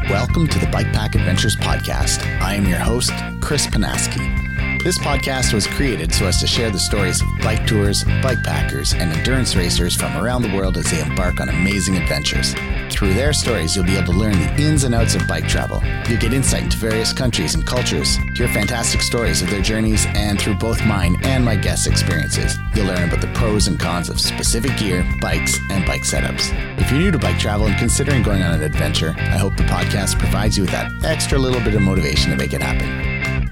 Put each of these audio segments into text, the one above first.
Welcome to the Bike Pack Adventures podcast. I am your host, Chris Panaski. This podcast was created so as to share the stories of bike tours, bike packers, and endurance racers from around the world as they embark on amazing adventures. Through their stories, you'll be able to learn the ins and outs of bike travel. You'll get insight into various countries and cultures, hear fantastic stories of their journeys, and through both mine and my guests' experiences, you'll learn about the pros and cons of specific gear, bikes, and bike setups. If you're new to bike travel and considering going on an adventure, I hope the podcast provides you with that extra little bit of motivation to make it happen.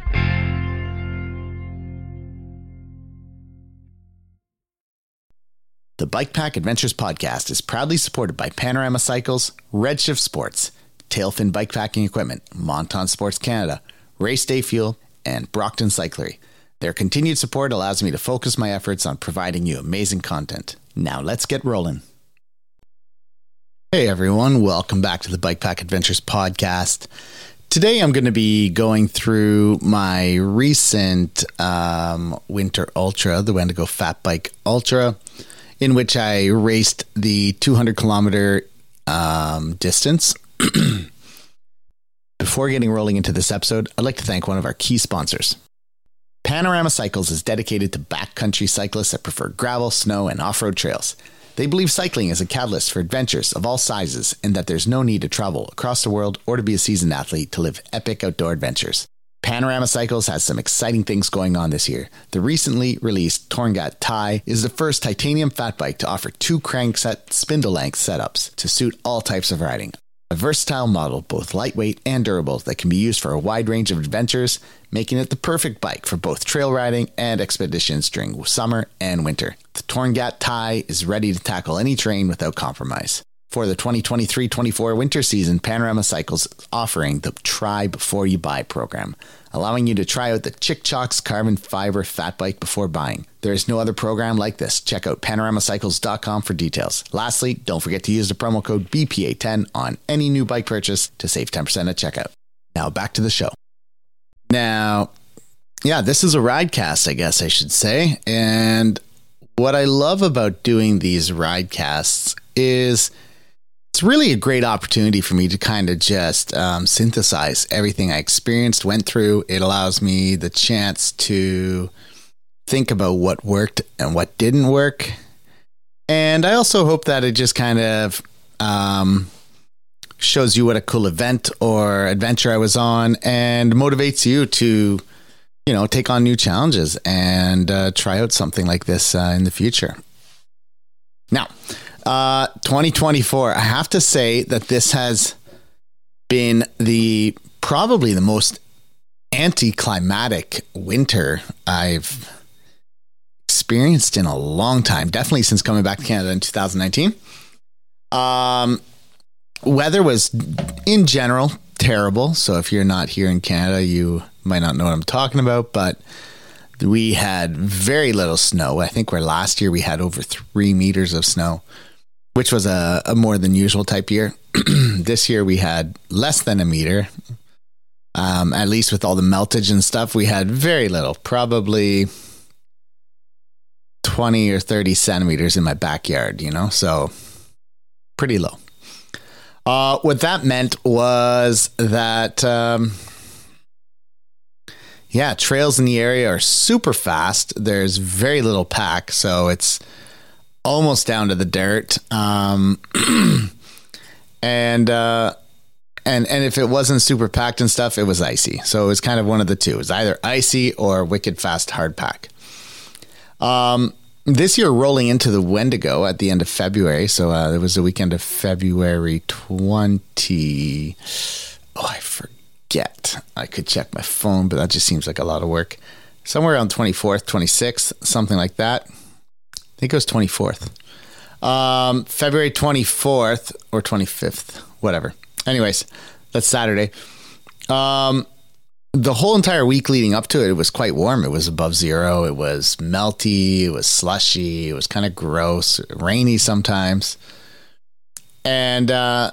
The Bike Pack Adventures podcast is proudly supported by Panorama Cycles, Redshift Sports, Tailfin Bikepacking Equipment, Monton Sports Canada, Race Day Fuel, and Brockton Cyclery. Their continued support allows me to focus my efforts on providing you amazing content. Now let's get rolling. Hey everyone, welcome back to the Bike Pack Adventures podcast. Today I'm going to be going through my recent winter ultra, the Wendigo Fat Bike Ultra, in which I raced the 200 kilometer distance. Before getting rolling into this episode, I'd like to thank one of our key sponsors. Panorama Cycles is dedicated to backcountry cyclists that prefer gravel, snow, and off-road trails. They believe cycling is a catalyst for adventures of all sizes and that there's no need to travel across the world or to be a seasoned athlete to live epic outdoor adventures. Panorama Cycles has some exciting things going on this year. The recently released Torngat Tie is the first titanium fat bike to offer 2 crankset spindle length setups to suit all types of riding. A versatile model, both lightweight and durable, that can be used for a wide range of adventures, making it the perfect bike for both trail riding and expeditions during summer and winter. The Torngat Tie is ready to tackle any terrain without compromise. For the 2023-24 winter season, Panorama Cycles is offering the Try Before You Buy program, allowing you to try out the Chick Chocks carbon fiber fat bike before buying. There is no other program like this. Check out panoramacycles.com for details. Lastly, don't forget to use the promo code BPA10 on any new bike purchase to save 10% at checkout. Now back to the show. Now, this is a ridecast, I guess I should say. And what I love about doing these ridecasts is it's really a great opportunity for me to kind of just synthesize everything I experienced, went through. It allows me the chance to think about what worked and what didn't work. And I also hope that it just kind of shows you what a cool event or adventure I was on and motivates you to, take on new challenges and try out something like this in the future. Now, 2024, I have to say that this has been probably the most anticlimactic winter I've experienced in a long time, definitely since coming back to Canada in 2019. Weather was, in general, terrible. So if you're not here in Canada, you might not know what I'm talking about, but we had very little snow. I think where last year we had over 3 meters of snow, which was a more than usual type year. This year we had less than a meter. At least with all the meltage and stuff, we had very little, probably 20 or 30 centimeters in my backyard, so pretty low. What that meant was that, trails in the area are super fast. There's very little pack, so it's almost down to the dirt. And if it wasn't super packed and stuff, it was icy. So it was kind of one of the two. It was either icy or wicked fast hard pack. This year, rolling into the Wendigo at the end of February. So it was the weekend of February 20. Oh, I forget. I could check my phone, but that just seems like a lot of work. Somewhere around 24th, 26th, something like that. I think it was 24th. February 24th or 25th, whatever. Anyways, that's Saturday. The whole entire week leading up to it, it was quite warm. It was above zero. It was melty. It was slushy. It was kind of gross, rainy sometimes. And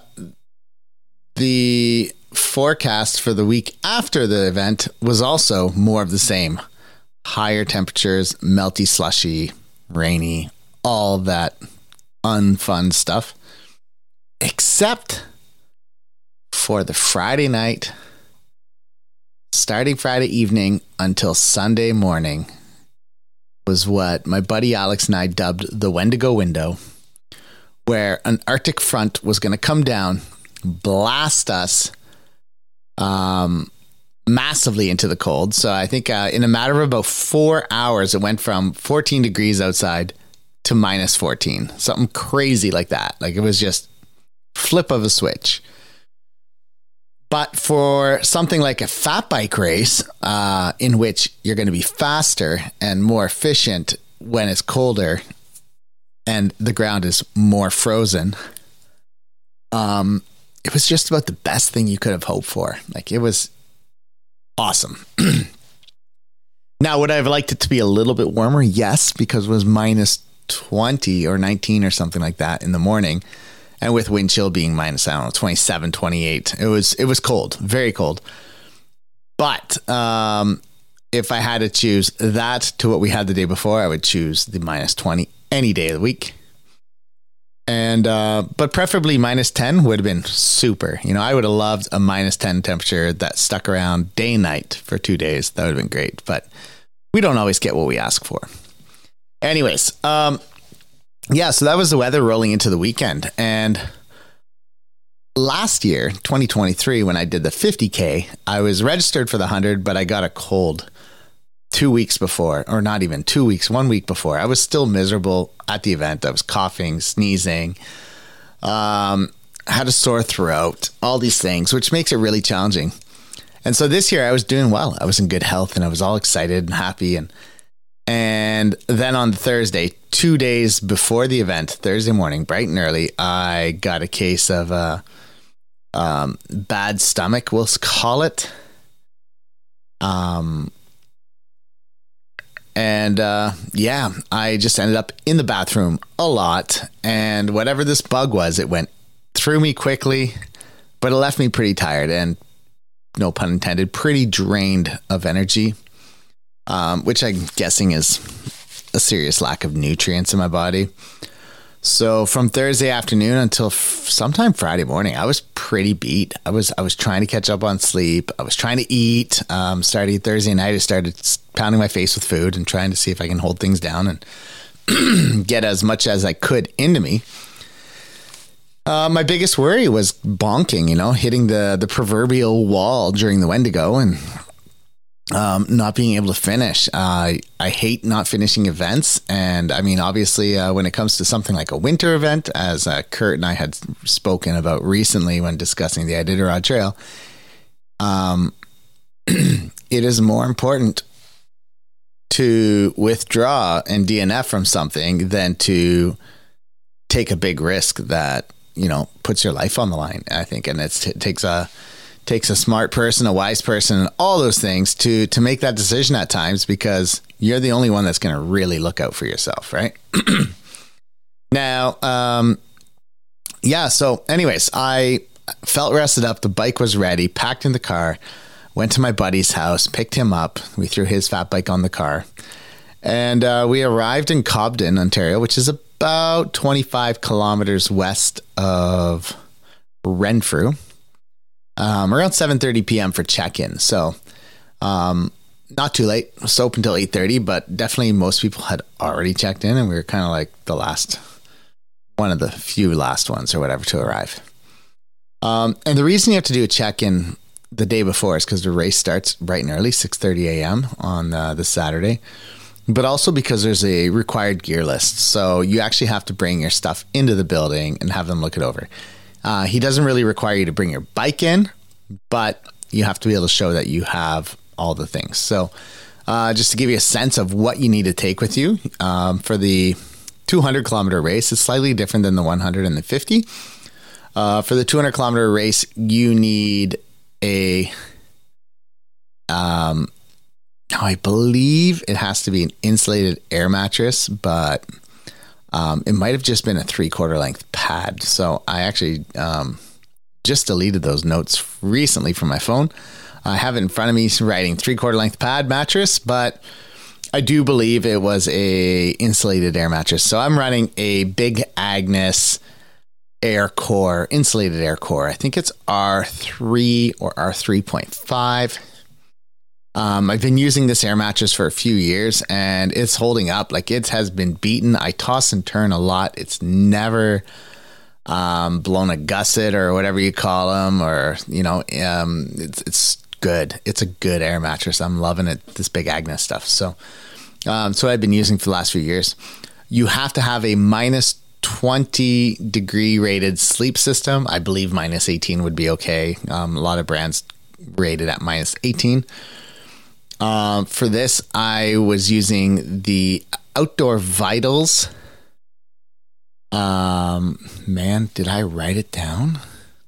the forecast for the week after the event was also more of the same. Higher temperatures, melty, slushy, rainy, all that unfun stuff. Except for the Friday night, starting Friday evening until Sunday morning, was what my buddy Alex and I dubbed the Wendigo window, where an Arctic front was going to come down, blast us massively into the cold. So I think in a matter of about 4 hours, it went from 14 degrees outside to minus 14, something crazy like that. Like it was just flip of a switch. But for something like a fat bike race, in which you're going to be faster and more efficient when it's colder and the ground is more frozen, it was just about the best thing you could have hoped for. Like it was awesome. Now, would I have liked it to be a little bit warmer? Yes, because it was minus 20 or 19 or something like that in the morning. And with wind chill being minus, 27, 28. It was cold, very cold. But if I had to choose that to what we had the day before, I would choose the minus 20 any day of the week. And but preferably minus 10 would have been super. You know, I would have loved a minus 10 temperature that stuck around day and night for 2 days. That would have been great. But we don't always get what we ask for. Anyways, yeah, so that was the weather rolling into the weekend. And last year, 2023, when I did the 50K, I was registered for the 100, but I got a cold 2 weeks before, or not even 2 weeks, 1 week before. I was still miserable at the event. I was coughing, sneezing, had a sore throat, all these things, which makes it really challenging. And so this year I was doing well. I was in good health and I was all excited and happy. And then on Thursday, 2 days before the event, Thursday morning, bright and early, I got a case of bad stomach, we'll call it. Yeah, I just ended up in the bathroom a lot. And whatever this bug was, it went through me quickly, but it left me pretty tired and, no pun intended, pretty drained of energy. Which I'm guessing is a serious lack of nutrients in my body. So from Thursday afternoon until sometime Friday morning, I was pretty beat. I was trying to catch up on sleep. I was trying to eat. Starting Thursday night, I started pounding my face with food and trying to see if I can hold things down and get as much as I could into me. My biggest worry was bonking, hitting the proverbial wall during the Wendigo and not being able to finish. I hate not finishing events. And I mean, obviously, when it comes to something like a winter event, as Kurt and I had spoken about recently when discussing the Iditarod Trail, it is more important to withdraw and DNF from something than to take a big risk that, puts your life on the line, I think. And it takes a smart person, a wise person, and all those things to make that decision at times, because you're the only one that's going to really look out for yourself, right? Now, yeah. So anyways, I felt rested up. The bike was ready, packed in the car, went to my buddy's house, picked him up. We threw his fat bike on the car, and we arrived in Cobden, Ontario, which is about 25 kilometers west of Renfrew. Around 7:30 p.m. for check-in. So not too late. It was open until 8:30, but definitely most people had already checked in, and we were kind of like one of the few last ones or whatever to arrive. And the reason you have to do a check-in the day before is because the race starts bright and early, 6:30 a.m. on the Saturday, but also because there's a required gear list. So you actually have to bring your stuff into the building and have them look it over. He doesn't really require you to bring your bike in, but you have to be able to show that you have all the things. So just to give you a sense of what you need to take with you for the 200 kilometer race, it's slightly different than the 100 and the 50. For the 200 kilometer race, you need I believe it has to be an insulated air mattress, but it might have just been a 3/4 length pad. So I actually just deleted those notes recently from my phone. I have it in front of me writing 3/4 length pad mattress, but I do believe it was a insulated air mattress. So I'm running a Big Agnes air core, insulated air core. I think it's R3 or R3.5. I've been using this air mattress for a few years and it's holding up. Like, it has been beaten. I toss and turn a lot. It's never blown a gusset or whatever you call them, or, it's good. It's a good air mattress. I'm loving it. This Big Agnes stuff. So I've been using for the last few years. You have to have a minus 20 degree rated sleep system. I believe minus 18 would be okay. A lot of brands rated at minus 18. For this, I was using the Outdoor Vitals. Man, did I write it down?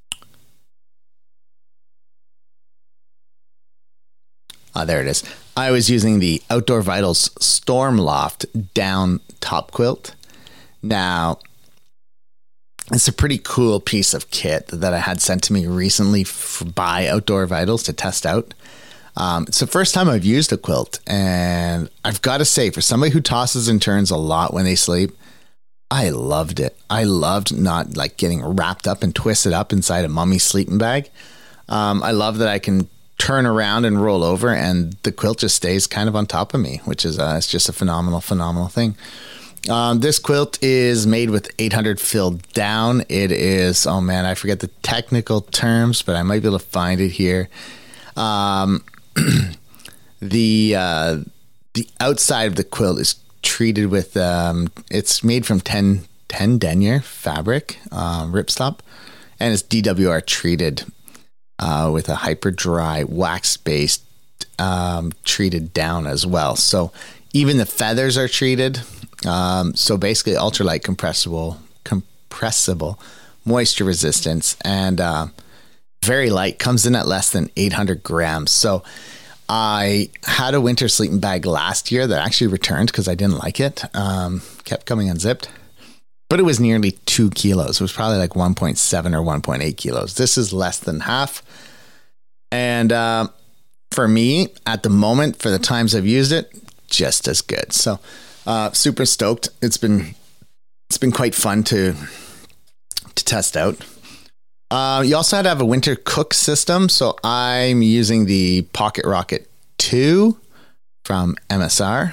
There it is. I was using the Outdoor Vitals Stormloft down top quilt. Now, it's a pretty cool piece of kit that I had sent to me recently by Outdoor Vitals to test out. It's the first time I've used a quilt, and I've got to say, for somebody who tosses and turns a lot when they sleep, I loved it. I loved not like getting wrapped up and twisted up inside a mummy's sleeping bag. I love that I can turn around and roll over and the quilt just stays kind of on top of me, which is it's just a phenomenal thing. This quilt is made with 800 filled down. It is, oh man, I forget the technical terms, but I might be able to find it here. The outside of the quilt is treated with, it's made from 10 denier fabric, ripstop, and it's DWR treated with a hyper dry wax based treated down as well. So even the feathers are treated. So basically ultralight compressible, moisture resistance, and very light, comes in at less than 800 grams. So I had a winter sleeping bag last year that actually returned because I didn't like it. Kept coming unzipped, but it was nearly 2 kilos. It was probably like 1.7 or 1.8 kilos. This is less than half. And for me, at the moment, for the times I've used it, just as good. So super stoked. It's been quite fun to test out. You also had to have a winter cook system. So I'm using the Pocket Rocket 2 from MSR.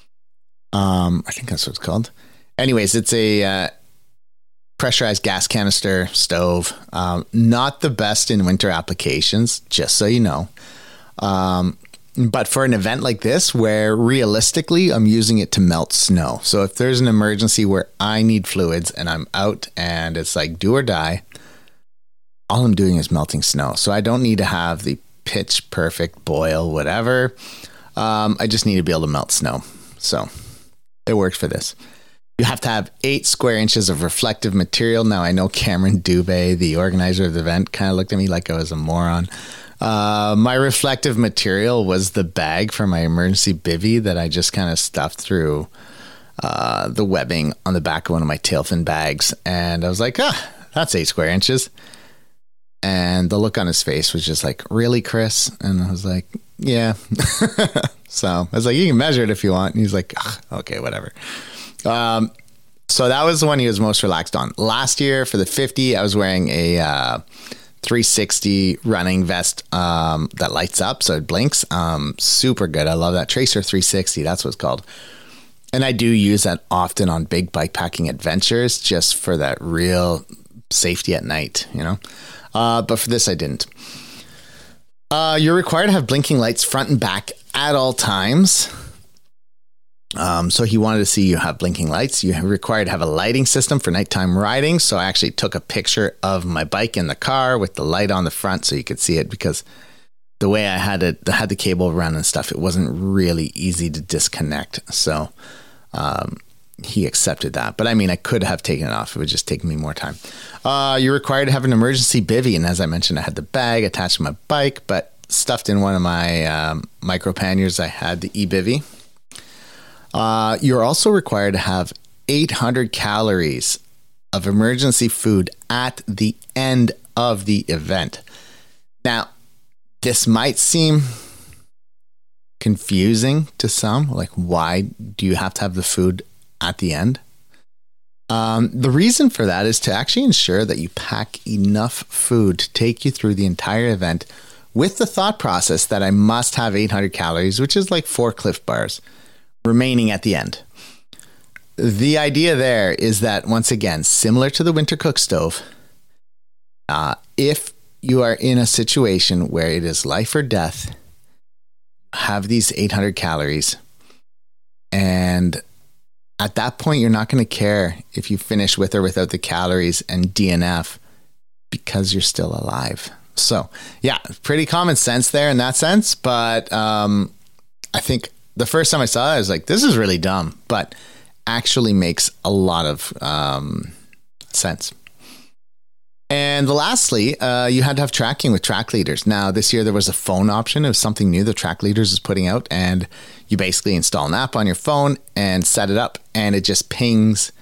I think that's what it's called. Anyways, it's a pressurized gas canister stove. Not the best in winter applications, just so you know. But for an event like this, where realistically I'm using it to melt snow. So if there's an emergency where I need fluids and I'm out and it's like do or die, all I'm doing is melting snow. So I don't need to have the pitch perfect boil, whatever. I just need to be able to melt snow. So it works for this. You have to have 8 square inches of reflective material. Now I know Cameron Dubé, the organizer of the event, kind of looked at me like I was a moron. My reflective material was the bag for my emergency bivvy that I just kind of stuffed through the webbing on the back of one of my tail fin bags. And I was like, that's 8 square inches. And the look on his face was just like, really, Chris? And I was like, yeah. So I was like, you can measure it if you want. And he's like, okay, whatever. So that was the one he was most relaxed on. Last year for the 50, I was wearing a 360 running vest that lights up, so it blinks. Super good. I love that. Tracer 360, that's what it's called. And I do use that often on big bikepacking adventures just for that real safety at night, you know. But for this, I didn't. You're required to have blinking lights front and back at all times. So he wanted to see you have blinking lights. You're required to have a lighting system for nighttime riding. So I actually took a picture of my bike in the car with the light on the front so you could see it, because the way I had the cable run and stuff, it wasn't really easy to disconnect. So he accepted that. But I mean, I could have taken it off. It would just take me more time. You're required to have an emergency bivvy. And as I mentioned, I had the bag attached to my bike, but stuffed in one of my micro panniers, I had the e-bivvy. You're also required to have 800 calories of emergency food at the end of the event. Now, this might seem confusing to some, like why do you have to have the food at the end? The reason for that is to actually ensure that you pack enough food to take you through the entire event with the thought process that I must have 800 calories, which is like 4 Clif bars, remaining at the end. The idea there is that, once again, similar to the winter cook stove, if you are in a situation where it is life or death, have these 800 calories, and at that point, you're not going to care if you finish with or without the calories and DNF because you're still alive. So, yeah, pretty common sense there in that sense. But I think the first time I saw it, I was like, this is really dumb, but actually makes a lot of sense. And lastly, you had to have tracking with Track Leaders. Now, this year there was a phone option. It was something new that Track Leaders is putting out, and you basically install an app on your phone and set it up, and it just pings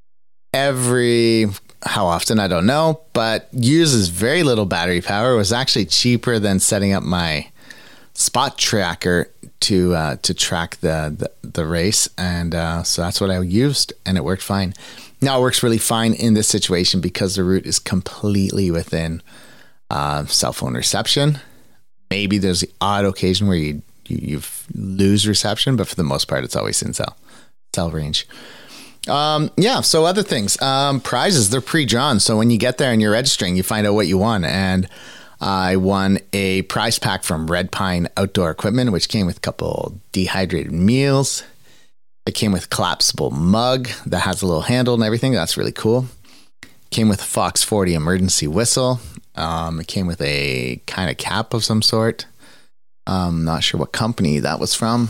how often, I don't know, but uses very little battery power. It was actually cheaper than setting up my spot tracker to track the race, and so that's what I used, and it worked fine. Now, it works really fine in this situation because the route is completely within cell phone reception. Maybe there's the odd occasion where you lose reception, but for the most part, it's always in cell range. So other things. Prizes, they're pre-drawn. So when you get there and you're registering, you find out what you won. And I won a prize pack from Red Pine Outdoor Equipment, which came with a couple dehydrated meals. It came with a collapsible mug that has a little handle and everything. That's really cool. Came with a Fox 40 emergency whistle. It came with a kind of cap of some sort. Not sure what company that was from.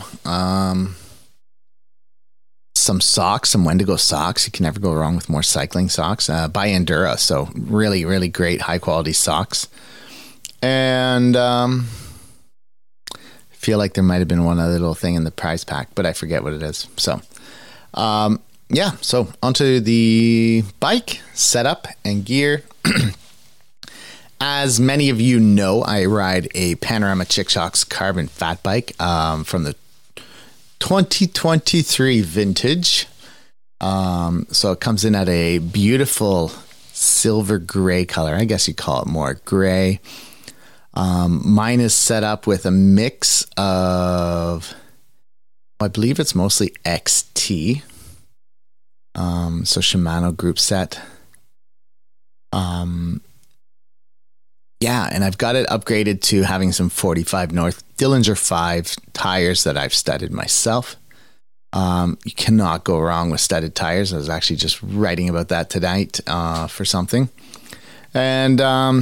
Some socks, some Wendigo socks. You can never go wrong with more cycling socks by Endura. So really, really great high quality socks. And feel like there might have been one other little thing in the prize pack, but I forget what it is. So, so onto the bike setup and gear. As many of you know, I ride a Panorama Chick-Shox carbon fat bike from the 2023 vintage. So it comes in at a beautiful silver gray color. I guess you call it more gray. Mine is set up with a mix of, I believe it's mostly XT. So Shimano group set. And I've got it upgraded to having some 45 North Dillinger 5 tires that I've studded myself. You cannot go wrong with studded tires. I was actually just writing about that tonight for something. And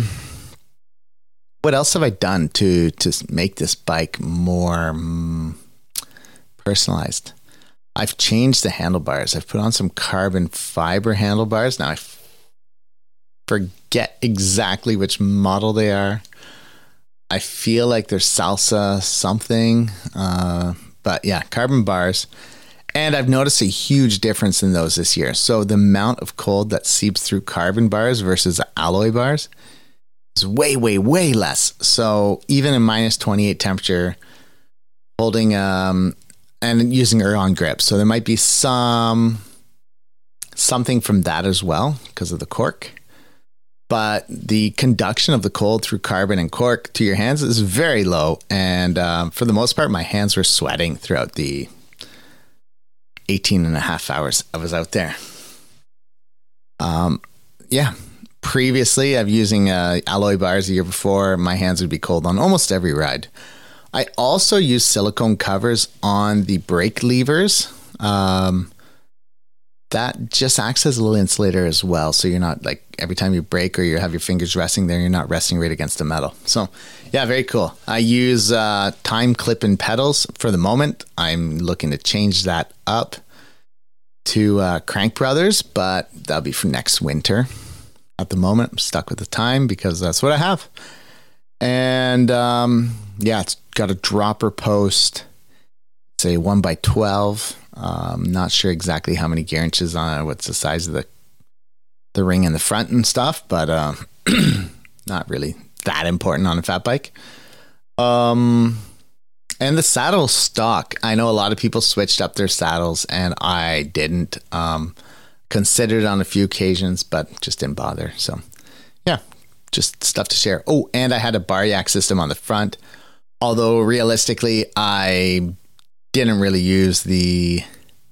what else have I done to make this bike more personalized? I've changed the handlebars. I've put on some carbon fiber handlebars. Now I forget exactly which model they are. I feel like they're Salsa something. But yeah, carbon bars. And I've noticed a huge difference in those this year. So the amount of cold that seeps through carbon bars versus alloy bars is way, way, way less. So even in minus 28 temperature, holding and using Eron grip. So there might be something from that as well because of the cork. But the conduction of the cold through carbon and cork to your hands is very low. And for the most part, my hands were sweating throughout the 18 and a half hours I was out there. Previously, I've using alloy bars the year before. My hands would be cold on almost every ride. I also use silicone covers on the brake levers. That just acts as a little insulator as well. So you're not like every time you brake or you have your fingers resting there, you're not resting right against the metal. So yeah, very cool. I use time clip-in pedals for the moment. I'm looking to change that up to Crank Brothers, but that'll be for next winter. At the moment, I'm stuck with the time because that's what I have. And it's got a dropper post. It's a 1x12. Not sure exactly how many gear inches on it, what's the size of the ring in the front and stuff, but not really that important on a fat bike. And the saddle stock. I know a lot of people switched up their saddles and I didn't. Considered on a few occasions, but just didn't bother. So yeah, just stuff to share. Oh, and I had a Bariac system on the front. Although realistically, I didn't really use it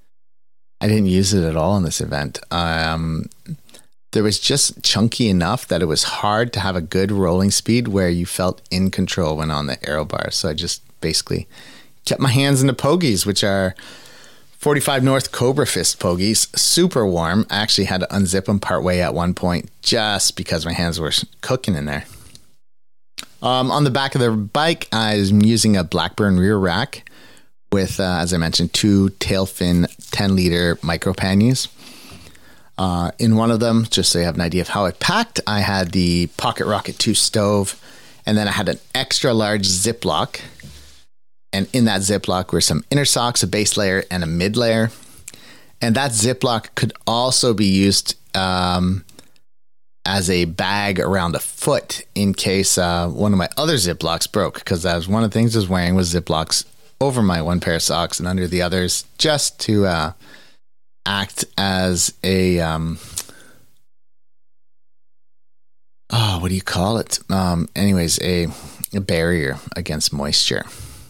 at all in this event. There was just chunky enough that it was hard to have a good rolling speed where you felt in control when on the aero bar. So I just basically kept my hands in the pogies, which are 45 North Cobra Fist pogies. Super warm. I actually had to unzip them partway at one point just because my hands were cooking in there. On the back of the bike, I was using a Blackburn rear rack with, as I mentioned, 2 Tailfin 10-liter micro panniers. In one of them, just so you have an idea of how I packed, I had the Pocket Rocket 2 stove, and then I had an extra large Ziploc. And in that Ziploc were some inner socks, a base layer, and a mid layer. And that Ziploc could also be used as a bag around a foot in case one of my other Ziplocs broke, because that was one of the things I was wearing was Ziplocs over my one pair of socks and under the others, just to act as a what do you call it? Anyways, a barrier against moisture.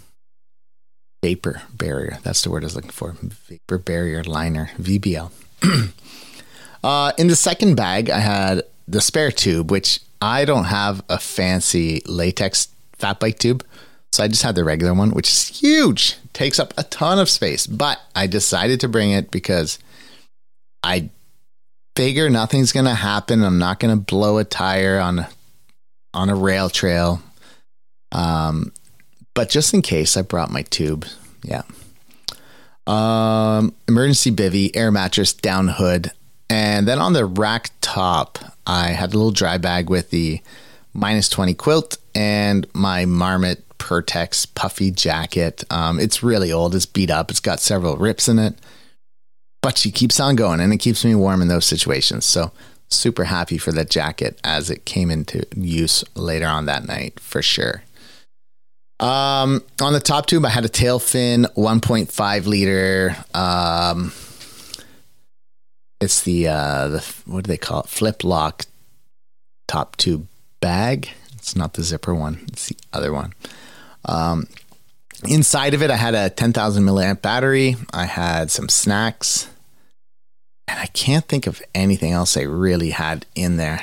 Vapor barrier. That's the word I was looking for. Vapor barrier liner, VBL. In the second bag, I had the spare tube, which I don't have a fancy latex fat bike tube. So I just had the regular one, which is huge. Takes up a ton of space. But I decided to bring it because I figure nothing's going to happen. I'm not going to blow a tire on a rail trail. But just in case, I brought my tube. Yeah. Emergency bivvy, air mattress, down hood. And then on the rack top, I had a little dry bag with the -20 quilt and my Marmot Pertex puffy jacket. It's really old. It's beat up. It's got several rips in it. But she keeps on going, and it keeps me warm in those situations. So super happy for that jacket as it came into use later on that night, for sure. On the top tube, I had a Tailfin 1.5 liter. It's the what do they call it? Flip lock top tube bag. It's not the zipper one. It's the other one. Inside of it, I had a 10,000 milliamp battery. I had some snacks, and I can't think of anything else I really had in there.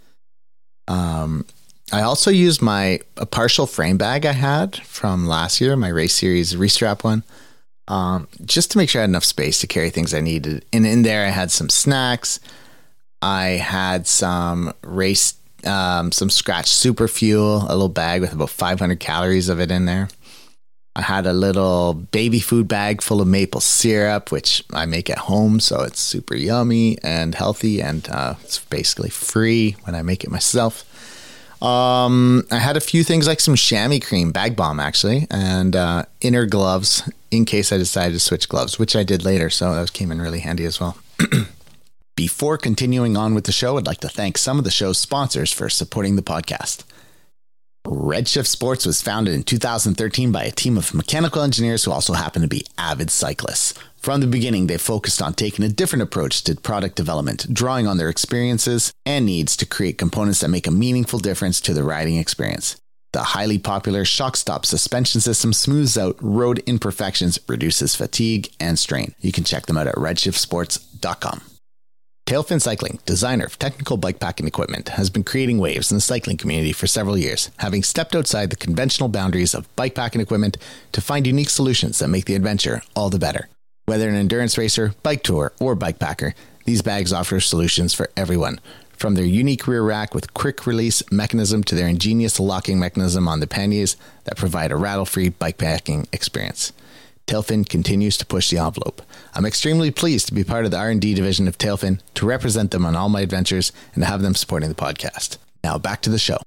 I also used a partial frame bag I had from last year, my race series restrap one, just to make sure I had enough space to carry things I needed. And in there, I had some snacks. I had some Scratch Super Fuel, a little bag with about 500 calories of it in there. I had a little baby food bag full of maple syrup, which I make at home, so it's super yummy and healthy, and it's basically free when I make it myself. I had a few things like some chamois cream, bag balm actually, and inner gloves in case I decided to switch gloves, which I did later, so that came in really handy as well. Before continuing on with the show, I'd like to thank some of the show's sponsors for supporting the podcast. Redshift Sports was founded in 2013 by a team of mechanical engineers who also happen to be avid cyclists. From the beginning, they focused on taking a different approach to product development, drawing on their experiences and needs to create components that make a meaningful difference to the riding experience. The highly popular ShockStop suspension system smooths out road imperfections, reduces fatigue and strain. You can check them out at redshiftsports.com. Tailfin Cycling, designer of technical bikepacking equipment, has been creating waves in the cycling community for several years, having stepped outside the conventional boundaries of bikepacking equipment to find unique solutions that make the adventure all the better. Whether an endurance racer, bike tour, or bikepacker, these bags offer solutions for everyone. From their unique rear rack with quick release mechanism to their ingenious locking mechanism on the panniers that provide a rattle-free bikepacking experience. Tailfin continues to push the envelope. I'm extremely pleased to be part of the R&D division of Tailfin, to represent them on all my adventures, and to have them supporting the podcast. Now back to the show.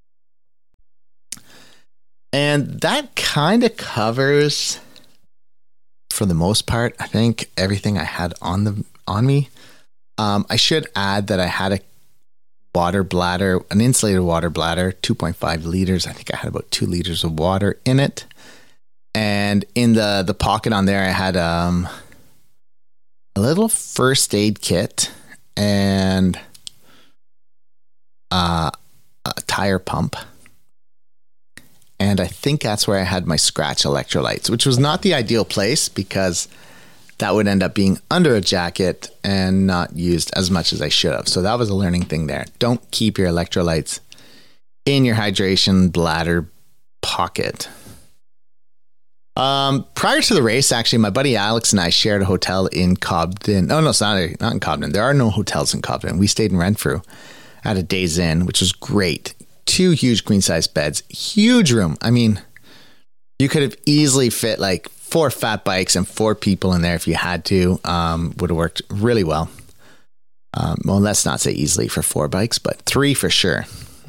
And that kind of covers, for the most part, I think everything I had on me. I should add that I had a water bladder, an insulated water bladder, 2.5 liters. I think I had about 2 liters of water in it. And in the pocket on there, I had a little first aid kit and a tire pump. And I think that's where I had my scratch electrolytes, which was not the ideal place because that would end up being under a jacket and not used as much as I should have. So that was a learning thing there. Don't keep your electrolytes in your hydration bladder pocket. Prior to the race, actually, my buddy Alex and I shared a hotel in Cobden. Oh, no, it's not in Cobden. There are no hotels in Cobden. We stayed in Renfrew at a Days Inn, which was great. 2 huge queen-size beds, huge room. I mean, you could have easily fit like 4 fat bikes and 4 people in there if you had to. Would have worked really well. Well, let's not say easily for 4 bikes, but 3 for sure.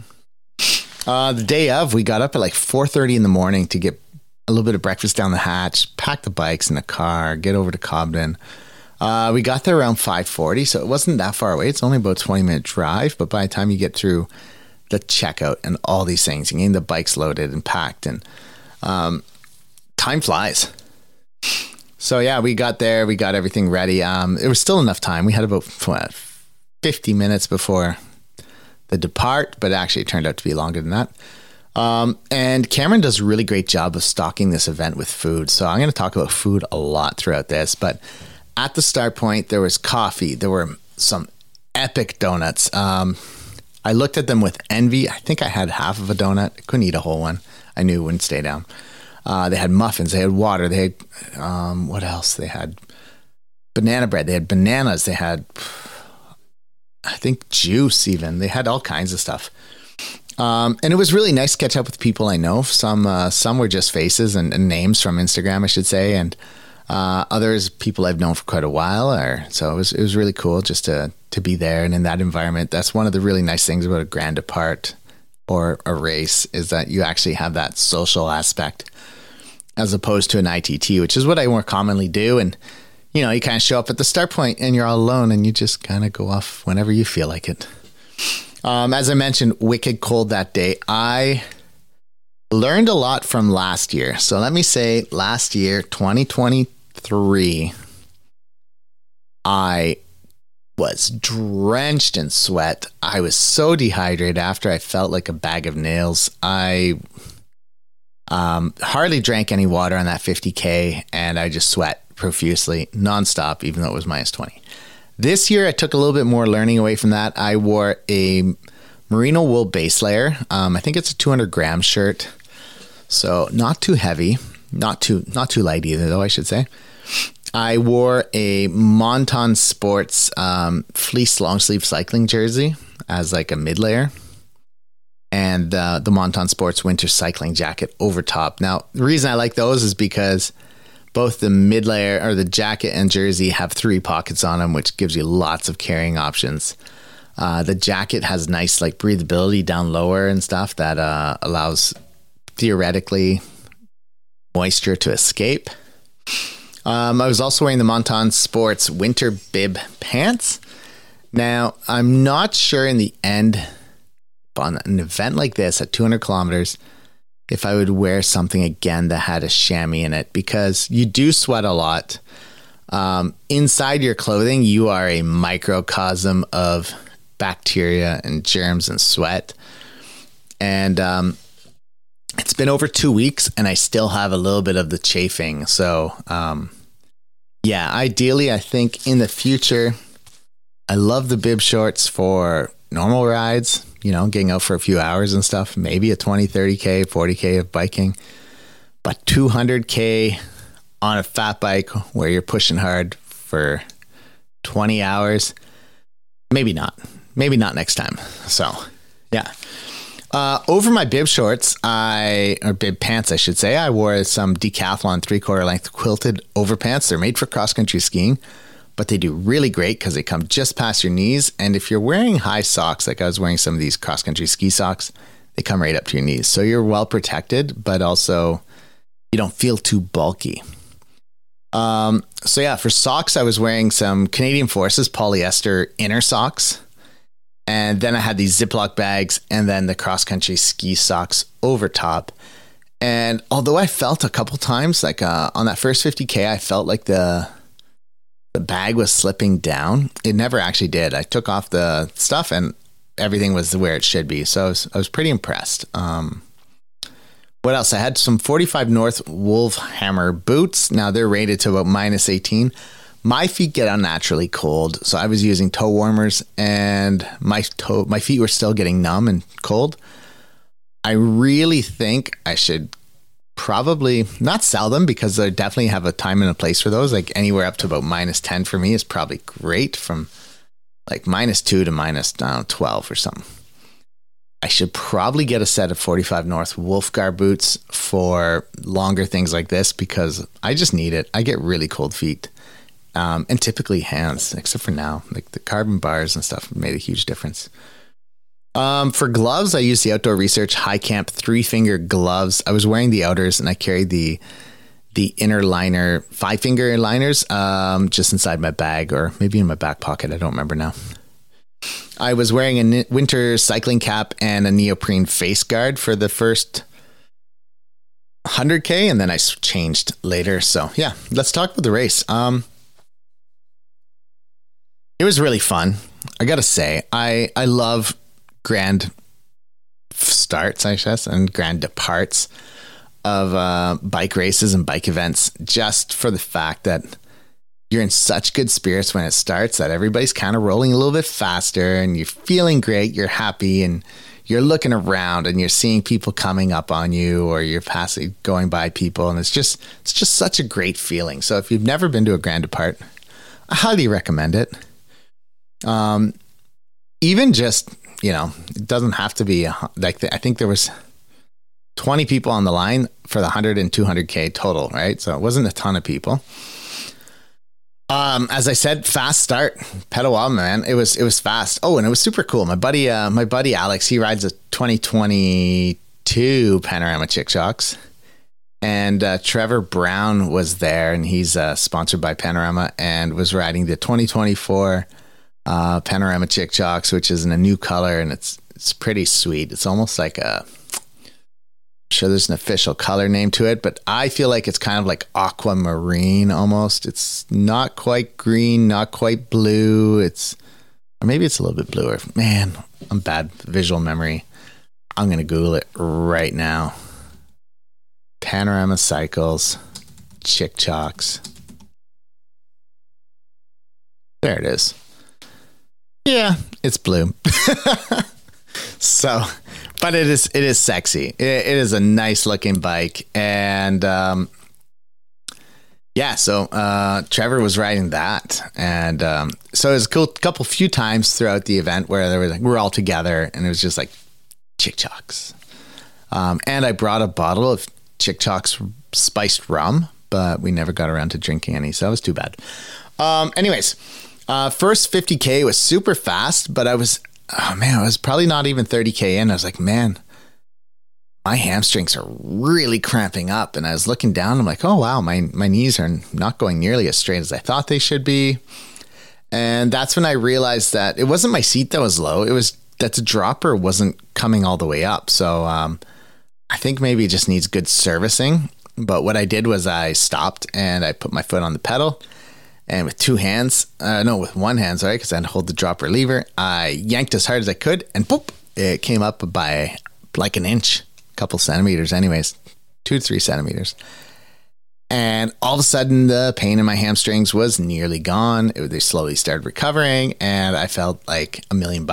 The day of, we got up at like 4:30 in the morning to get a little bit of breakfast down the hatch, pack the bikes in the car, get over to Cobden. We got there around 5:40, so it wasn't that far away. It's only about a 20-minute drive, but by the time you get through the checkout and all these things, and getting the bikes loaded and packed, and time flies. So yeah, we got there, we got everything ready. It was still enough time. We had about 50 minutes before the depart, but actually it turned out to be longer than that. And Cameron does a really great job of stocking this event with food. So I'm going to talk about food a lot throughout this, but at the start point, there was coffee. There were some epic donuts. I looked at them with envy. I think I had half of a donut. I couldn't eat a whole one. I knew it wouldn't stay down. They had muffins. They had water. They had, what else? They had banana bread. They had bananas. They had, I think, juice even. They had all kinds of stuff. And it was really nice to catch up with people I know. Some were just faces and names from Instagram, I should say. And others, people I've known for quite a while. So it was really cool just to be there and in that environment. That's one of the really nice things about a Grand Depart or a race, is that you actually have that social aspect as opposed to an ITT, which is what I more commonly do. And, you know, you kind of show up at the start point and you're all alone and you just kind of go off whenever you feel like it. As I mentioned, wicked cold that day. I learned a lot from last year. So let me say last year, 2023, I was drenched in sweat. I was so dehydrated after. I felt like a bag of nails. I hardly drank any water on that 50K, and I just sweat profusely, nonstop, even though it was -20. This year, I took a little bit more learning away from that. I wore a merino wool base layer. I think it's a 200-gram shirt, so not too heavy, not too light either, though, I should say. I wore a Monton Sports fleece long sleeve cycling jersey as like a mid layer, and the Monton Sports winter cycling jacket over top. Now, the reason I like those is because both the mid layer or the jacket and jersey have 3 pockets on them, which gives you lots of carrying options. The jacket has nice like breathability down lower and stuff that allows theoretically moisture to escape. I was also wearing the Monton Sports winter bib pants. Now, I'm not sure in the end on an event like this at 200 kilometers if I would wear something again that had a chamois in it, because you do sweat a lot. Inside your clothing, you are a microcosm of bacteria and germs and sweat. And it's been over 2 weeks and I still have a little bit of the chafing. So, yeah, ideally, I think in the future, I love the bib shorts for normal rides, you know, getting out for a few hours and stuff, maybe a 20, 30K, 40K of biking, but 200K on a fat bike where you're pushing hard for 20 hours, maybe not next time. So, yeah. Over my bib shorts, or bib pants, I should say, I wore some Decathlon 3/4 length quilted overpants. They're made for cross-country skiing, but they do really great because they come just past your knees. And if you're wearing high socks, like I was wearing some of these cross-country ski socks, they come right up to your knees. So you're well protected, but also you don't feel too bulky. So yeah, for socks, I was wearing some Canadian Forces polyester inner socks. And then I had these Ziploc bags and then the cross-country ski socks over top. And although I felt a couple times, like on that first 50K, I felt like the the bag was slipping down. It never actually did. I took off the stuff and everything was where it should be. So I was pretty impressed. What else? I had some 45 North Wolfhammer boots. Now they're rated to about minus 18. My feet get unnaturally cold, so I was using toe warmers, and my feet were still getting numb and cold. I really think I should probably not sell them, because they definitely have a time and a place for those. Like anywhere up to about minus 10 for me is probably great, from like minus 2 to minus 12 or something. I should probably get a set of 45 North Wolfgar boots for longer things like this, because I just need it. I get really cold feet, and typically hands, except for now. Like the carbon bars and stuff made a huge difference. For gloves, I used the Outdoor Research High Camp 3-finger gloves. I was wearing the outers, and I carried the inner liner, 5-finger liners, just inside my bag, or maybe in my back pocket. I don't remember now. I was wearing a winter cycling cap and a neoprene face guard for the first 100K, and then I changed later. So yeah, let's talk about the race. It was really fun. I gotta say, I love grand starts, I guess, and grand departs of bike races and bike events, just for the fact that you're in such good spirits when it starts, that everybody's kind of rolling a little bit faster, and you're feeling great, you're happy, and you're looking around and you're seeing people coming up on you, or you're passing, going by people, and it's just such a great feeling. So if you've never been to a grand depart, I highly recommend it. Even just, it doesn't have to be I think there was 20 people on the line for the 100 and 200K total, right? So it wasn't a ton of people. As I said, fast start, Petawawa, man. It was fast. Oh, and it was super cool. My buddy Alex, he rides a 2022 Panorama Chick Shocks, and Trevor Brown was there, and he's sponsored by Panorama, and was riding the 2024 Panorama Chick Shocks, which is in a new color, and it's pretty sweet. It's almost like I'm sure there's an official color name to it, but I feel like it's kind of like aquamarine almost. It's not quite green, not quite blue. Or maybe it's a little bit bluer. Man, I'm bad visual memory. I'm going to Google it right now. Panorama Cycles, Chick Shocks. There it is. Yeah, it's blue. So, but it is sexy. It is a nice looking bike. And, so Trevor was riding that. And so it was a few times throughout the event where we're all together, and it was just like Chick Shocks. And I brought a bottle of Chick Shocks spiced rum, but we never got around to drinking any, so that was too bad. Anyways, first 50K was super fast, but I was probably not even 30K in. I was like, man, my hamstrings are really cramping up. And I was looking down, I'm like, oh wow, my knees are not going nearly as straight as I thought they should be. And that's when I realized that it wasn't my seat that was low. It was that the dropper wasn't coming all the way up. So I think maybe it just needs good servicing. But what I did was I stopped and I put my foot on the pedal, and with with one hand, sorry, because I had to hold the dropper lever, I yanked as hard as I could, and boop, it came up by like an inch, a couple centimeters anyways, 2 to 3 centimeters. And all of a sudden, the pain in my hamstrings was nearly gone. They slowly started recovering, and I felt like $1 million.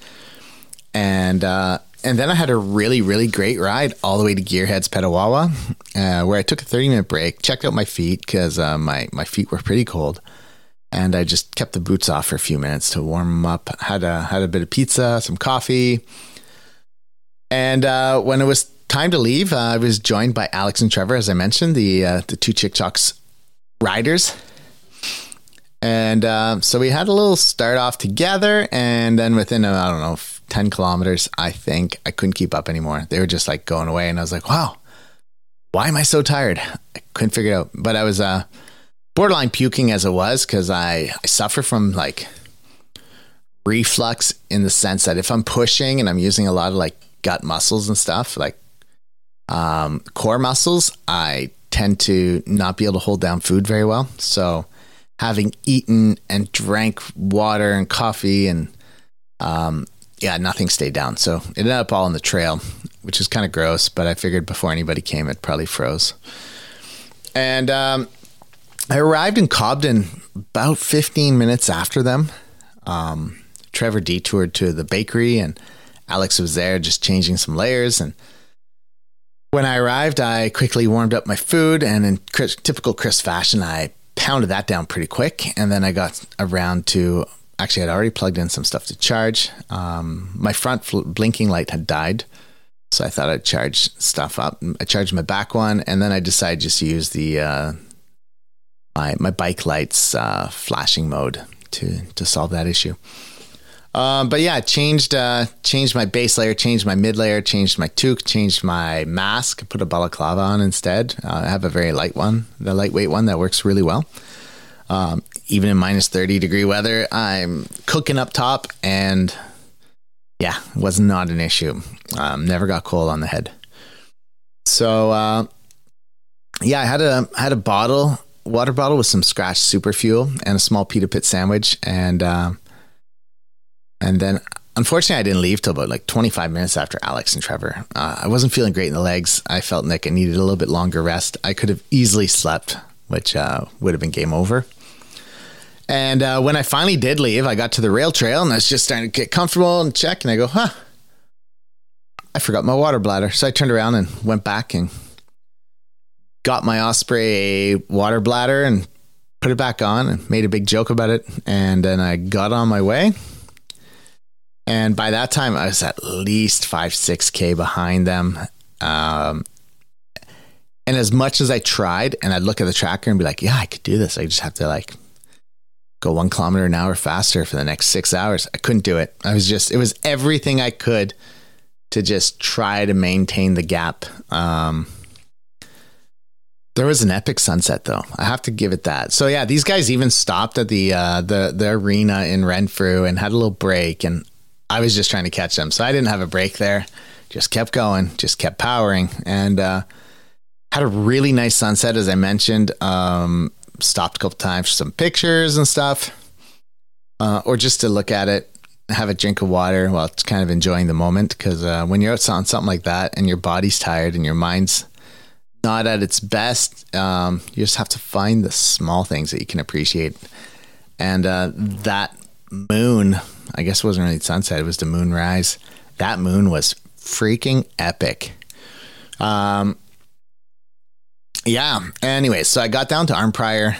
And then I had a really, really great ride all the way to Gearheads Petawawa, where I took a 30-minute break, checked out my feet because my feet were pretty cold. And I just kept the boots off for a few minutes to warm them up. Had a bit of pizza, some coffee. And when it was time to leave, I was joined by Alex and Trevor, as I mentioned, the two Chick Shocks riders. And so we had a little start off together, and then within, 10 kilometers, I think I couldn't keep up anymore. They were just like going away, and I was like, wow, why am I so tired? I couldn't figure it out. But I was borderline puking as it was, because I suffer from like reflux, in the sense that if I'm pushing and I'm using a lot of like gut muscles and stuff, like core muscles, I tend to not be able to hold down food very well. So having eaten and drank water and coffee, and nothing stayed down. So it ended up all on the trail, which is kind of gross, but I figured before anybody came, it probably froze. And I arrived in Cobden about 15 minutes after them. Trevor detoured to the bakery, and Alex was there just changing some layers. And when I arrived, I quickly warmed up my food, and in typical Chris fashion, I pounded that down pretty quick. And then I got around to, actually, I'd already plugged in some stuff to charge. My front blinking light had died, so I thought I'd charge stuff up. I charged my back one, and then I decided just to use the my bike lights flashing mode to solve that issue. But yeah, changed my base layer, changed my mid layer, changed my toque, changed my mask, put a balaclava on instead. I have a very light one, the lightweight one that works really well. Even in minus 30 degree weather, I'm cooking up top, and yeah, was not an issue. Never got cold on the head. So yeah, I had a water bottle with some scratch super fuel and a small pita pit sandwich, and then, unfortunately, I didn't leave till about like 25 minutes after Alex and Trevor. I wasn't feeling great in the legs. I felt like I needed a little bit longer rest. I could have easily slept, which would have been game over. And when I finally did leave, I got to the rail trail, and I was just starting to get comfortable and check. And I go, I forgot my water bladder. So I turned around and went back and got my Osprey water bladder and put it back on and made a big joke about it. And then I got on my way. And by that time, I was at least 5-6K behind them. And as much as I tried, and I'd look at the tracker and be like, yeah, I could do this. I just have to like go 1 kilometer an hour faster for the next 6 hours. I couldn't do it. It was everything I could to just try to maintain the gap. There was an epic sunset, though. I have to give it that. So yeah, these guys even stopped at the arena in Renfrew and had a little break, and I was just trying to catch them. So I didn't have a break there. Just kept going, just kept powering, and had a really nice sunset, as I mentioned. Stopped a couple times for some pictures and stuff, or just to look at it, have a drink of water while it's kind of enjoying the moment. Because when you're out on something like that and your body's tired and your mind's not at its best, you just have to find the small things that you can appreciate. And that moon, I guess it wasn't really sunset, it was the moonrise. That moon was freaking epic. Yeah. Anyway, so I got down to Arnprior.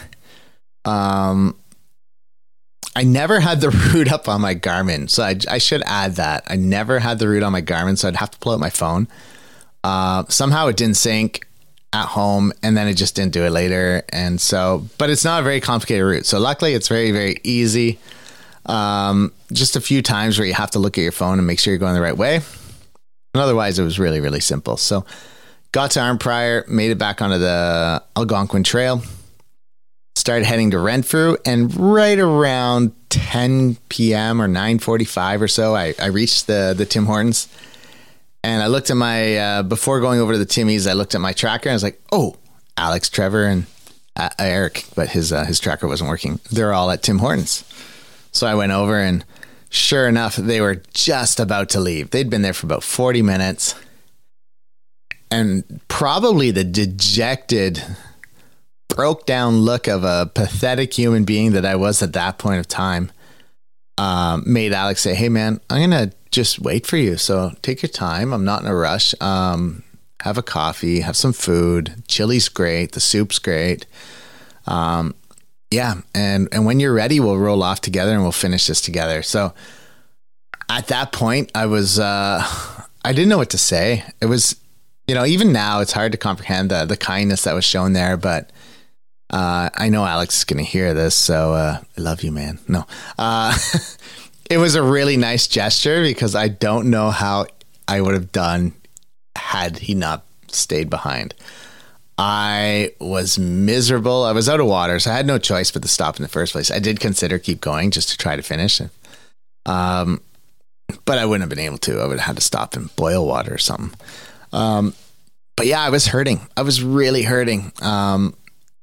I never had the route up on my Garmin, so I should add that. I never had the route on my Garmin, so I'd have to pull out my phone. Somehow it didn't sync at home, and then it just didn't do it later. And so, but it's not a very complicated route. So luckily it's very, very easy. Just a few times where you have to look at your phone and make sure you're going the right way. And otherwise it was really, really simple. So got to Arnprior, made it back onto the Algonquin Trail, started heading to Renfrew, and right around 10 p.m. or 9:45 or so, I reached the Tim Hortons. And I looked at my, before going over to the Timmy's, I looked at my tracker and I was like, oh, Alex, Trevor, and Eric, but his tracker wasn't working. They're all at Tim Hortons. So I went over, and sure enough, they were just about to leave. They'd been there for about 40 minutes. And probably the dejected, broke down look of a pathetic human being that I was at that point of time made Alex say, hey man, I'm going to just wait for you. So take your time. I'm not in a rush. Have a coffee, have some food. Chili's great. The soup's great. Yeah. And when you're ready, we'll roll off together and we'll finish this together. So at that point I was, I didn't know what to say. It was, even now it's hard to comprehend the kindness that was shown there, but I know Alex is going to hear this, so I love you, man. No, it was a really nice gesture because I don't know how I would have done had he not stayed behind. I was miserable. I was out of water, so I had no choice but to stop in the first place. I did consider keep going just to try to finish it. But I wouldn't have been able to. I would have had to stop and boil water or something. But yeah, I was hurting. I was really hurting.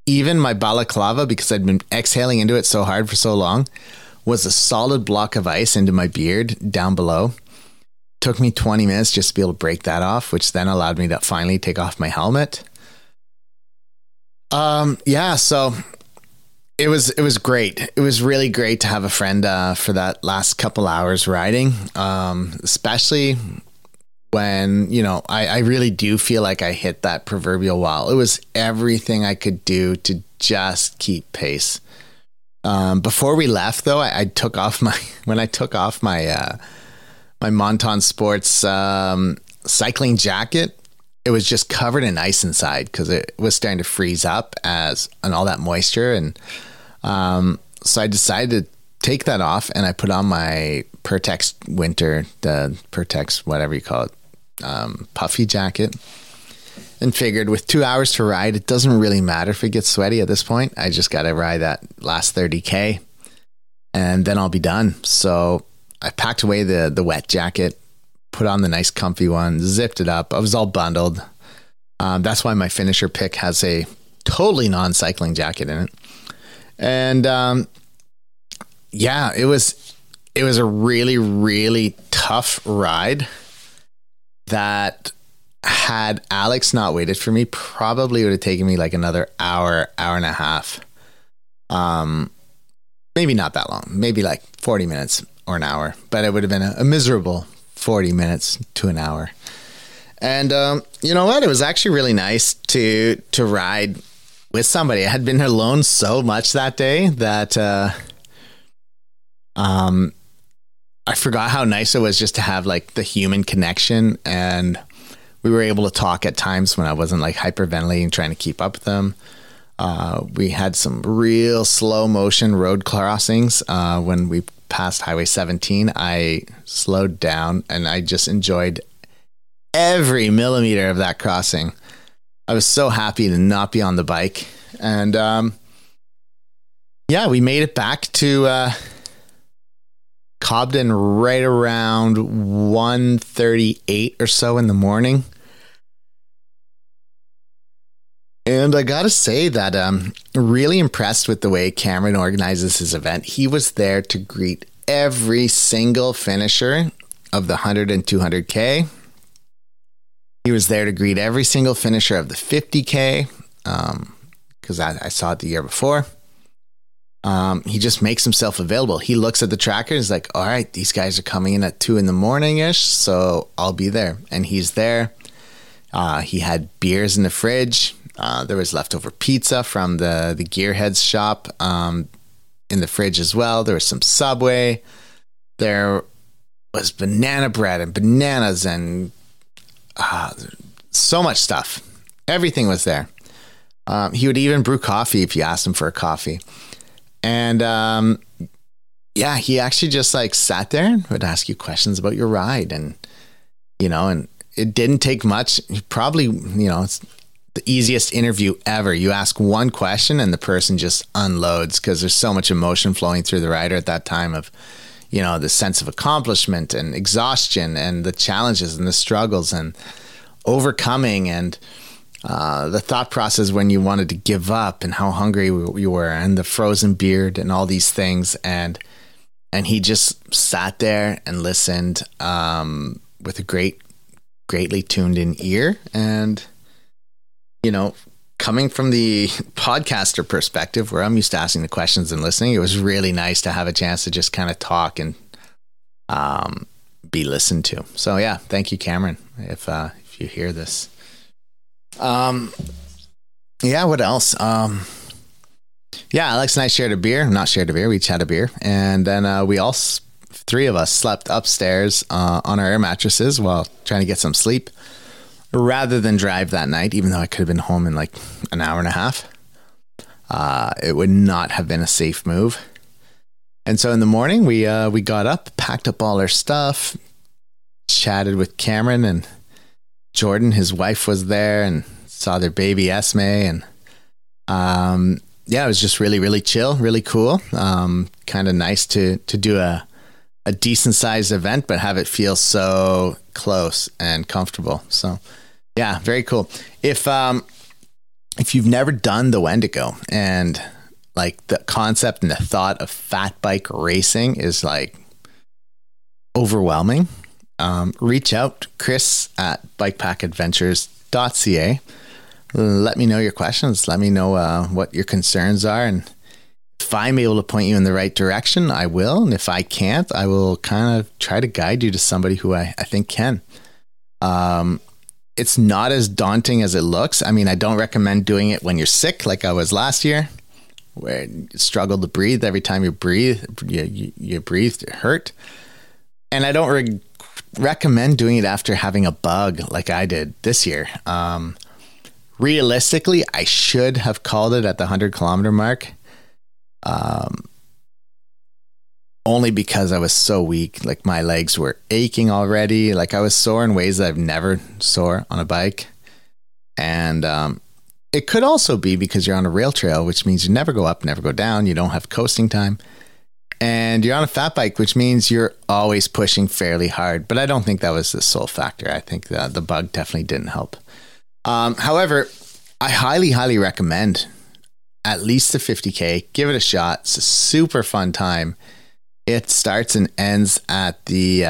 even my balaclava, because I'd been exhaling into it so hard for so long, was a solid block of ice into my beard down below. Took me 20 minutes just to be able to break that off, which then allowed me to finally take off my helmet. So it was great. It was really great to have a friend for that last couple hours riding, especially when, I really do feel like I hit that proverbial wall. It was everything I could do to just keep pace. Before we left, though, I took off my my Monton Sports cycling jacket. It was just covered in ice inside because it was starting to freeze up and all that moisture. And so I decided to take that off, and I put on my Pertex winter, the Pertex, whatever you call it, puffy jacket, and figured with 2 hours to ride, it doesn't really matter if it gets sweaty at this point. I just got to ride that last 30K and then I'll be done. So I packed away the wet jacket, put on the nice comfy one, zipped it up. I was all bundled. That's why my finisher pick has a totally non-cycling jacket in it. And it was a really, really tough ride that, had Alex not waited for me, probably would have taken me like another hour and a half. Maybe not that long, maybe like 40 minutes or an hour, but it would have been a miserable 40 minutes to an hour. And you know what? It was actually really nice to ride with somebody. I had been alone so much that day that I forgot how nice it was just to have like the human connection, and we were able to talk at times when I wasn't like hyperventilating, trying to keep up with them. We had some real slow motion road crossings. When we passed Highway 17, I slowed down and I just enjoyed every millimeter of that crossing. I was so happy to not be on the bike. And we made it back to Cobden right around 1:38 or so in the morning. And I gotta say that I'm really impressed with the way Cameron organizes his event. He was there to greet every single finisher of the 100 and 200K. He was there to greet every single finisher of the 50K, because I saw it the year before. He just makes himself available. He looks at the tracker and is like, all right, these guys are coming in at 2 a.m-ish, so I'll be there. And he's there. He had beers in the fridge. There was leftover pizza from the Gearheads shop in the fridge as well. There was some Subway. There was banana bread and bananas and so much stuff. Everything was there. He would even brew coffee if you asked him for a coffee. And he actually just like sat there and would ask you questions about your ride. And, and it didn't take much. He probably, it's the easiest interview ever. You ask one question and the person just unloads because there's so much emotion flowing through the rider at that time of, the sense of accomplishment and exhaustion and the challenges and the struggles and overcoming and the thought process when you wanted to give up and how hungry you were and the frozen beard and all these things. And he just sat there and listened with a greatly tuned in ear. And, coming from the podcaster perspective where I'm used to asking the questions and listening, it was really nice to have a chance to just kind of talk and be listened to. So yeah, thank you, Cameron, if you hear this. What else? Alex and I shared a beer. Not shared a beer. We each had a beer. And then we all, 3 of us, slept upstairs on our air mattresses while trying to get some sleep rather than drive that night, even though I could have been home in like an hour and a half. It would not have been a safe move. And so in the morning, we got up, packed up all our stuff, chatted with Cameron, and Jordan, his wife, was there and saw their baby Esme. And it was just really, really chill, really cool. Kind of nice to do a decent sized event, but have it feel so close and comfortable. So yeah, very cool. If if you've never done the Wendigo, and like the concept and the thought of fat bike racing is like overwhelming, reach out, Chris at bikepackadventures.ca. Let me know your questions. Let me know what your concerns are. And if I'm able to point you in the right direction, I will. And if I can't, I will kind of try to guide you to somebody who I think can. It's not as daunting as it looks. I mean, I don't recommend doing it when you're sick, like I was last year, where you struggle to breathe. Every time you breathe, you breathe, it hurt. And I don't recommend doing it after having a bug like I did this year. Realistically, I should have called it at the 100-kilometer mark. Only because I was so weak. Like my legs were aching already. Like I was sore in ways that I've never sore on a bike. And it could also be because you're on a rail trail, which means you never go up, never go down. You don't have coasting time. And you're on a fat bike, which means you're always pushing fairly hard. But I don't think that was the sole factor. I think the bug definitely didn't help. However, I highly, highly recommend at least the 50K. Give it a shot. It's a super fun time. It starts and ends at the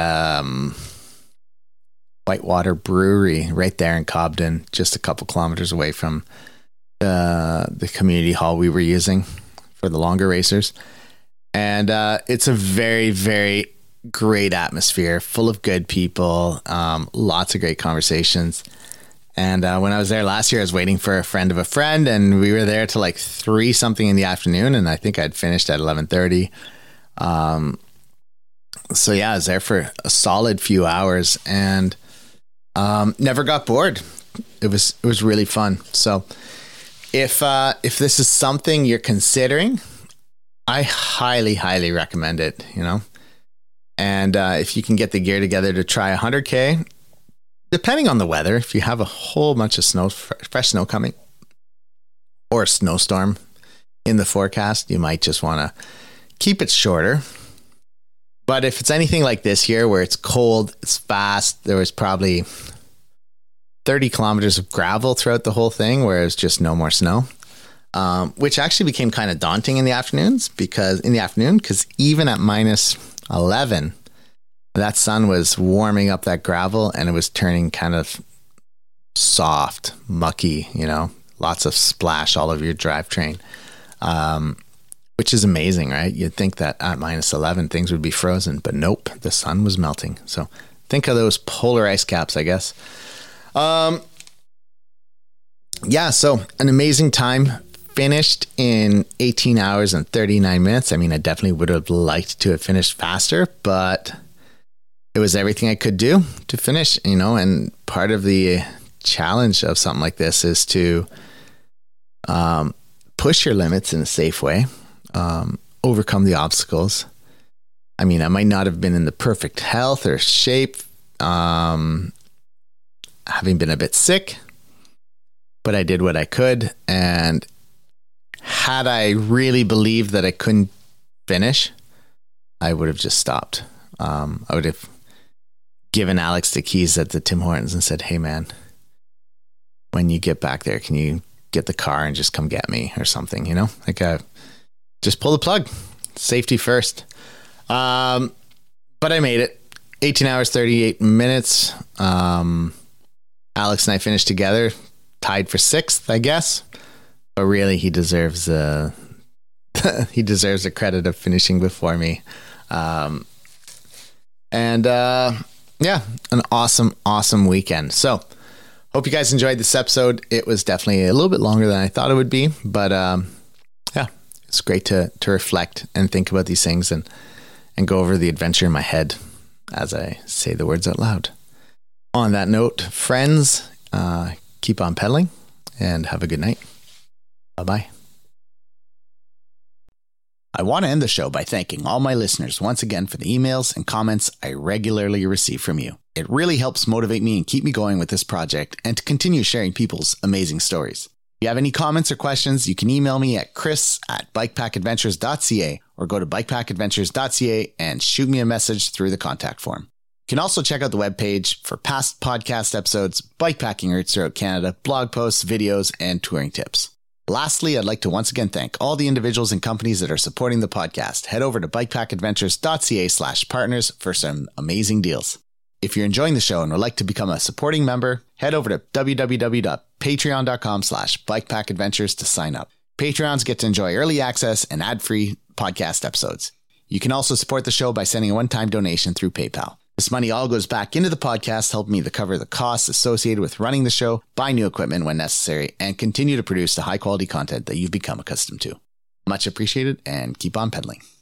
Whitewater Brewery right there in Cobden, just a couple kilometers away from the community hall we were using for the longer racers. And it's a very, very great atmosphere, full of good people, lots of great conversations. And when I was there last year, I was waiting for a friend of a friend, and we were there till like 3 something in the afternoon, and I think I'd finished at 11:30. So yeah, I was there for a solid few hours and never got bored. It was really fun. So if this is something you're considering, I highly, highly recommend it, you know. And if you can get the gear together to try 100K, depending on the weather, if you have a whole bunch of snow, fresh snow coming, or a snowstorm in the forecast, you might just want to keep it shorter. But if it's anything like this year where it's cold, it's fast, there was probably 30 kilometers of gravel throughout the whole thing where it's just no more snow, which actually became kind of daunting in the afternoon because even at minus 11, that sun was warming up that gravel and it was turning kind of soft, mucky, you know, lots of splash all over your drivetrain. Which is amazing, right? You'd think that at minus 11 things would be frozen, but nope, the sun was melting. So think of those polar ice caps, I guess. Yeah, so an amazing time. Finished in 18 hours and 39 minutes. I mean, I definitely would have liked to have finished faster, but it was everything I could do to finish, you know, and part of the challenge of something like this is to push your limits in a safe way. Overcome the obstacles. I mean, I might not have been in the perfect health or shape, having been a bit sick, but I did what I could. And had I really believed that I couldn't finish, I would have just stopped. I would have given Alex the keys at the Tim Hortons and said, "Hey man, when you get back there, can you get the car and just come get me," or something, you know, like just pull the plug. Safety first. But I made it. 18 hours, 38 minutes. Alex and I finished together, tied for 6th, I guess. But really, he deserves the credit of finishing before me. Yeah, an awesome weekend. So hope you guys enjoyed this episode. It was definitely a little bit longer than I thought it would be, but yeah, it's great to reflect and think about these things and go over the adventure in my head as I say the words out loud. On that note, friends, keep on pedaling and have a good night. Bye-bye. I want to end the show by thanking all my listeners once again for the emails and comments I regularly receive from you. It really helps motivate me and keep me going with this project and to continue sharing people's amazing stories. If you have any comments or questions, you can email me at chris@bikepackadventures.ca or go to bikepackadventures.ca and shoot me a message through the contact form. You can also check out the webpage for past podcast episodes, bikepacking routes throughout Canada, blog posts, videos, and touring tips. Lastly, I'd like to once again thank all the individuals and companies that are supporting the podcast. Head over to bikepackadventures.ca/partners for some amazing deals. If you're enjoying the show and would like to become a supporting member, head over to www.patreon.com/bikepackadventures to sign up. Patreons get to enjoy early access and ad-free podcast episodes. You can also support the show by sending a one-time donation through PayPal. This money all goes back into the podcast, helping me to cover the costs associated with running the show, buy new equipment when necessary, and continue to produce the high-quality content that you've become accustomed to. Much appreciated, and keep on pedaling.